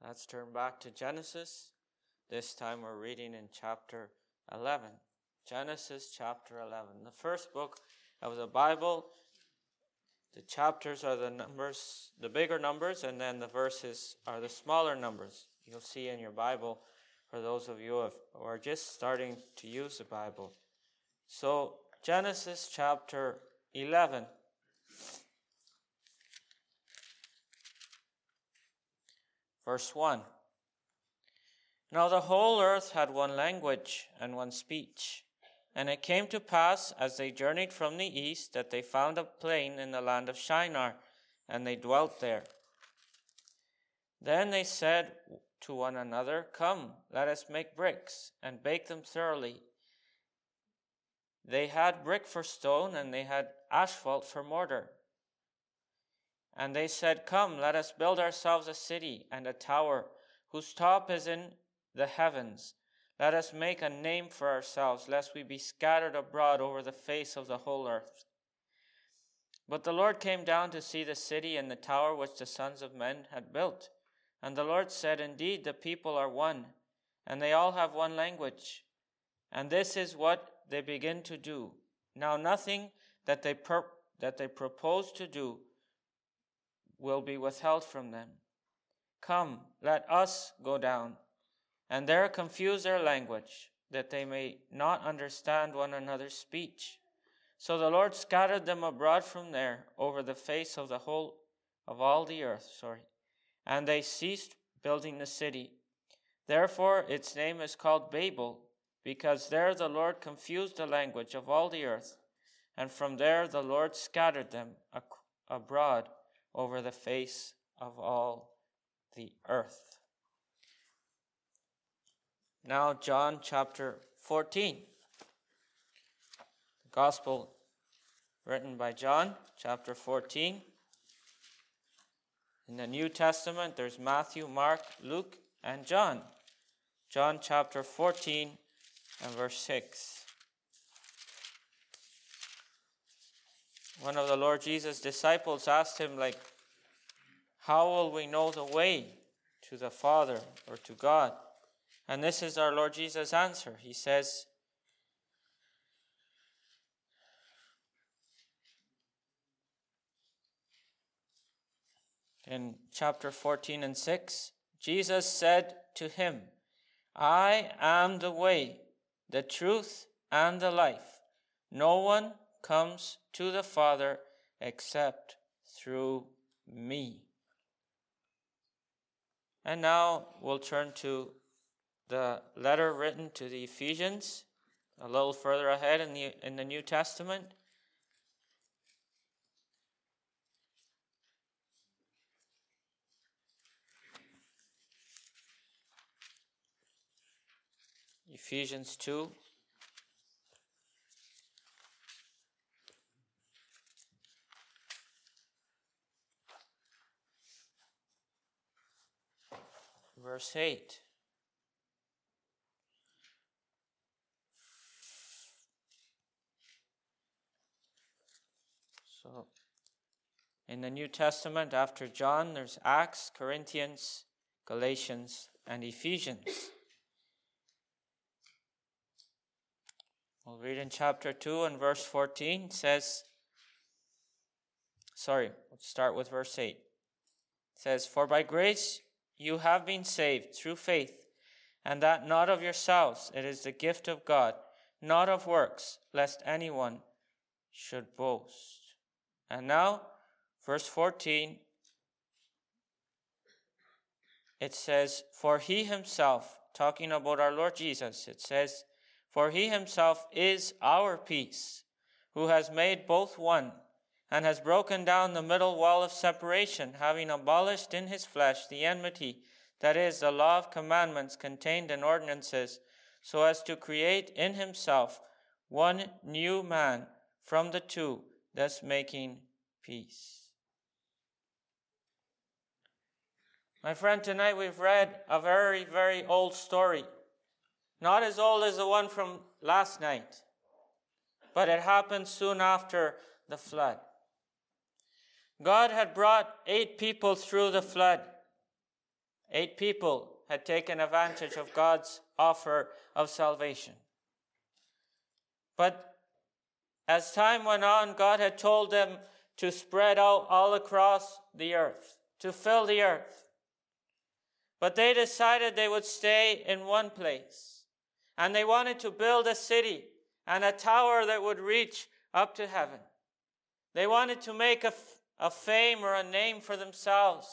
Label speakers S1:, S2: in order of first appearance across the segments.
S1: Let's turn back to Genesis. This time we're reading in chapter 11. Genesis chapter 11. The first book of the Bible. The chapters are the numbers, the bigger numbers, and then the verses are the smaller numbers. You'll see in your Bible for those of you who are just starting to use the Bible. So, Genesis chapter 11. Verse 1. Now the whole earth had one language and one speech. And it came to pass, as they journeyed from the east, that they found a plain in the land of Shinar, and they dwelt there. Then they said to one another, Come, let us make bricks, and bake them thoroughly. They had brick for stone, and they had asphalt for mortar. And they said, Come, let us build ourselves a city and a tower, whose top is in the heavens. Let us make a name for ourselves, lest we be scattered abroad over the face of the whole earth. But the Lord came down to see the city and the tower which the sons of men had built. And the Lord said, Indeed, the people are one, and they all have one language. And this is what they begin to do. Now nothing that they propose to do will be withheld from them. Come, let us go down, and there confuse their language, that they may not understand one another's speech. So the Lord scattered them abroad from there over the face of all the earth, and they ceased building the city. Therefore its name is called Babel, because there the Lord confused the language of all the earth, and from there the Lord scattered them abroad over the face of all the earth. Now John chapter 14. The Gospel written by John, chapter 14. In the New Testament, there's Matthew, Mark, Luke, and John. John chapter 14 and verse 6. One of the Lord Jesus' disciples asked him, how will we know the way to the Father or to God? And this is our Lord Jesus' answer. He says, in chapter 14 and 6, Jesus said to him, I am the way, the truth, and the life. No one comes to the Father except through me. And now we'll turn to the letter written to the Ephesians, a little further ahead in the New Testament. Ephesians 2. Verse 8. So, in the New Testament, after John, there's Acts, Corinthians, Galatians, and Ephesians. We'll read in chapter 2 and verse 14. It says, let's start with verse 8. It says, For by grace you have been saved through faith, and that not of yourselves, it is the gift of God, not of works, lest anyone should boast. And now, verse 14, it says, For he himself, talking about our Lord Jesus, it says, For he himself is our peace, who has made both one, and has broken down the middle wall of separation, having abolished in his flesh the enmity, that is, the law of commandments contained in ordinances, so as to create in himself one new man from the two, thus making peace. My friend, tonight we've read a very, very old story. Not as old as the one from last night, but it happened soon after the flood. God had brought 8 people through the flood. 8 people had taken advantage of God's offer of salvation. But as time went on, God had told them to spread out all across the earth, to fill the earth. But they decided they would stay in one place. And they wanted to build a city and a tower that would reach up to heaven. They wanted to make a fame or a name for themselves.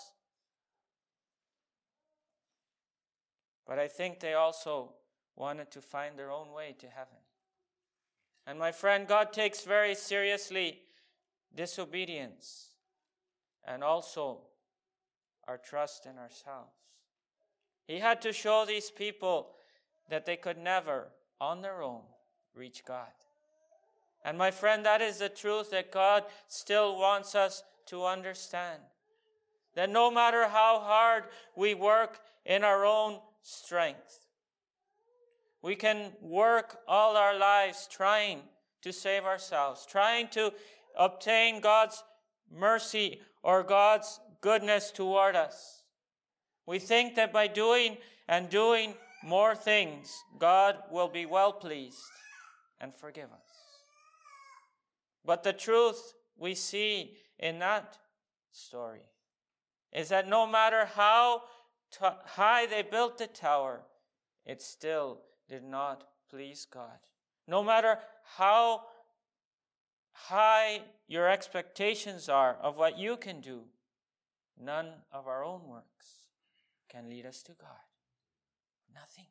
S1: But I think they also wanted to find their own way to heaven. And my friend, God takes very seriously disobedience and also our trust in ourselves. He had to show these people that they could never, on their own, reach God. And my friend, that is the truth that God still wants us to understand. That no matter how hard we work in our own strength, we can work all our lives trying to save ourselves, trying to obtain God's mercy or God's goodness toward us. We think that by doing more things, God will be well pleased and forgive us. But the truth we see in that story is that no matter how high they built the tower, it still did not please God. No matter how high your expectations are of what you can do, none of our own works can lead us to God. Nothing.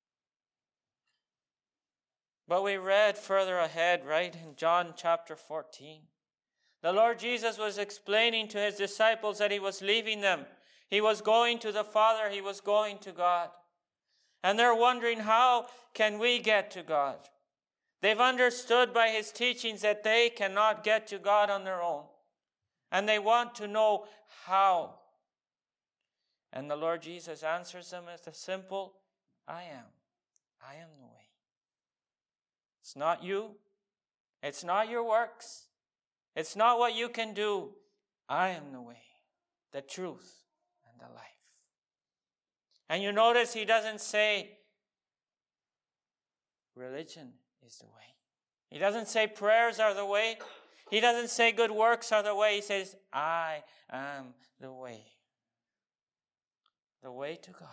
S1: But we read further ahead, right, in John chapter 14. The Lord Jesus was explaining to his disciples that he was leaving them. He was going to the Father. He was going to God. And they're wondering, how can we get to God? They've understood by his teachings that they cannot get to God on their own. And they want to know how. And the Lord Jesus answers them with a simple, I am. I am the way. It's not you. It's not your works. It's not what you can do. I am the way, the truth, and the life. And you notice he doesn't say religion is the way. He doesn't say prayers are the way. He doesn't say good works are the way. He says, I am the way. The way to God.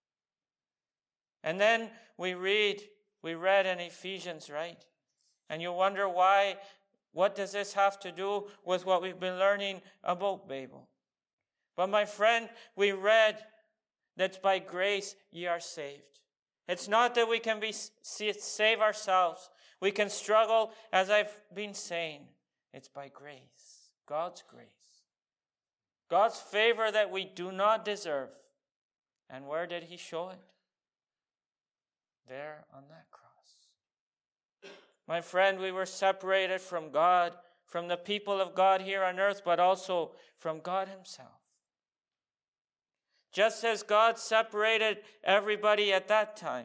S1: And then we read in Ephesians, right? And you wonder why, what does this have to do with what we've been learning about Babel? But my friend, we read that by grace ye are saved. It's not that we can save ourselves. We can struggle, as I've been saying. It's by grace, God's grace. God's favor that we do not deserve. And where did he show it? There on that cross. My friend, we were separated from God, from the people of God here on earth, but also from God himself. Just as God separated everybody at that time,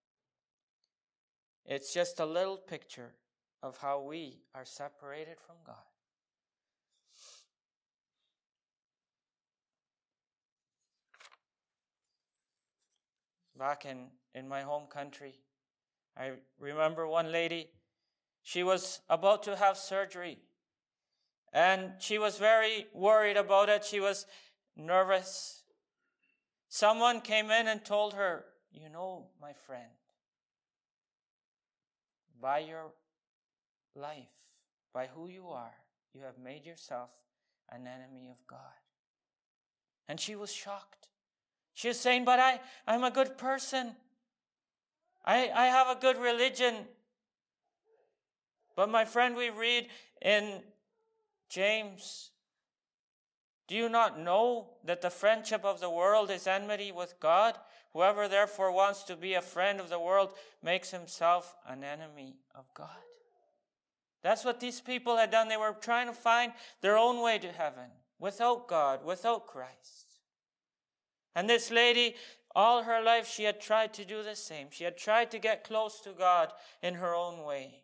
S1: it's just a little picture of how we are separated from God. Back in my home country, I remember one lady, she was about to have surgery. And she was very worried about it. She was nervous. Someone came in and told her, you know, my friend, by your life, by who you are, you have made yourself an enemy of God. And she was shocked. She was saying, but I'm a good person. I have a good religion. But my friend, we read in James, do you not know that the friendship of the world is enmity with God? Whoever therefore wants to be a friend of the world makes himself an enemy of God. That's what these people had done. They were trying to find their own way to heaven without God, without Christ. And this lady, all her life, she had tried to do the same. She had tried to get close to God in her own way.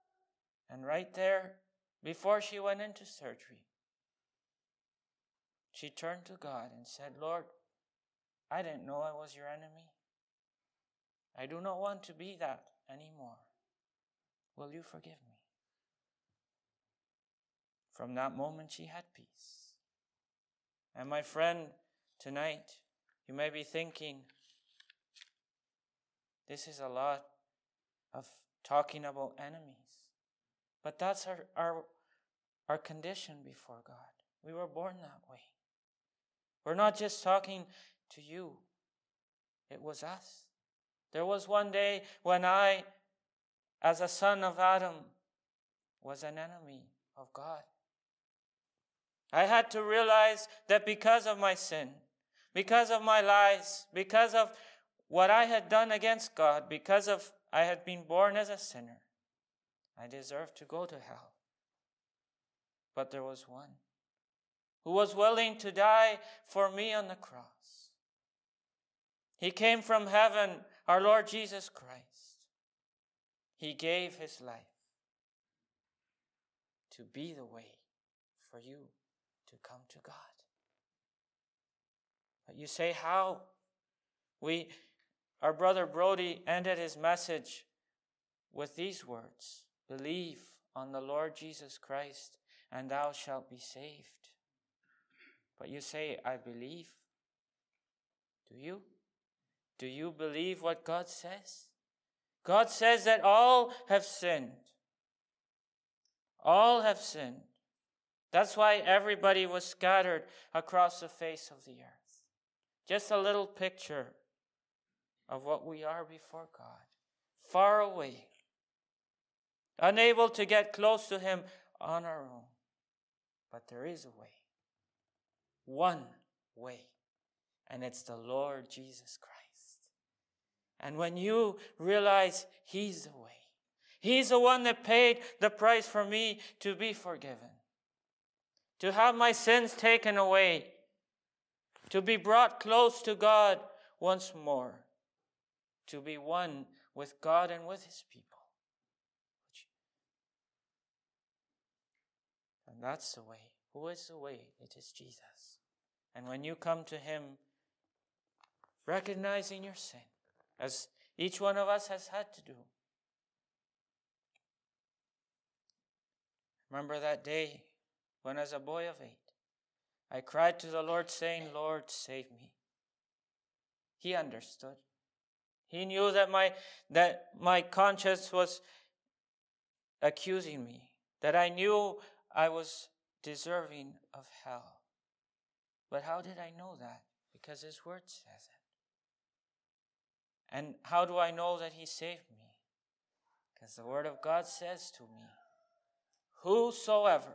S1: And right there, before she went into surgery, she turned to God and said, Lord, I didn't know I was your enemy. I do not want to be that anymore. Will you forgive me? From that moment, she had peace. And my friend, tonight, you may be thinking, this is a lot of talking about enemies. But that's our condition before God. We were born that way. We're not just talking to you. It was us. There was one day when I, as a son of Adam, was an enemy of God. I had to realize that because of my sin, because of my lies, because of what I had done against God, because of I had been born as a sinner, I deserved to go to hell. But there was one who was willing to die for me on the cross. He came from heaven, our Lord Jesus Christ. He gave his life to be the way for you to come to God. But you say, how? Our brother Brody ended his message with these words, believe on the Lord Jesus Christ and thou shalt be saved. But you say, I believe. Do you? Do you believe what God says? God says that all have sinned. All have sinned. That's why everybody was scattered across the face of the earth. Just a little picture of what we are before God. Far away. Unable to get close to him on our own. But there is a way. One way. And it's the Lord Jesus Christ. And when you realize he's the way, he's the one that paid the price for me to be forgiven, to have my sins taken away, to be brought close to God once more, to be one with God and with his people. And that's the way. Who is the way? It is Jesus. And when you come to him, recognizing your sin, as each one of us has had to do. Remember that day when, as a boy of 8, I cried to the Lord saying, Lord, save me. He understood. He knew that my conscience was accusing me, that I knew I was deserving of hell. But how did I know that? Because his word says it. And how do I know that he saved me? Because the word of God says to me, whosoever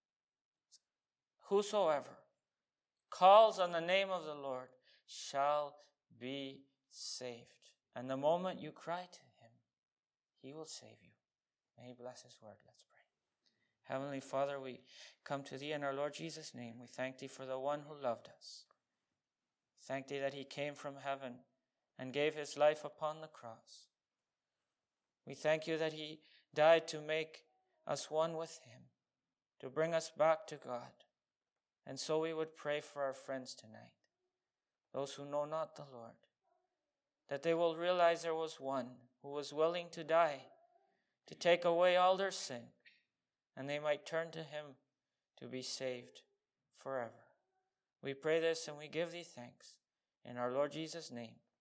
S1: calls on the name of the Lord shall be saved. And the moment you cry to him, he will save you. May he bless his word. Let's pray. Heavenly Father, we come to thee in our Lord Jesus' name. We thank thee for the one who loved us. Thank thee that he came from heaven and gave his life upon the cross. We thank you that he died to make us one with him, to bring us back to God. And so we would pray for our friends tonight, those who know not the Lord, that they will realize there was one who was willing to die, to take away all their sin, and they might turn to him to be saved forever. We pray this and we give thee thanks in our Lord Jesus' name.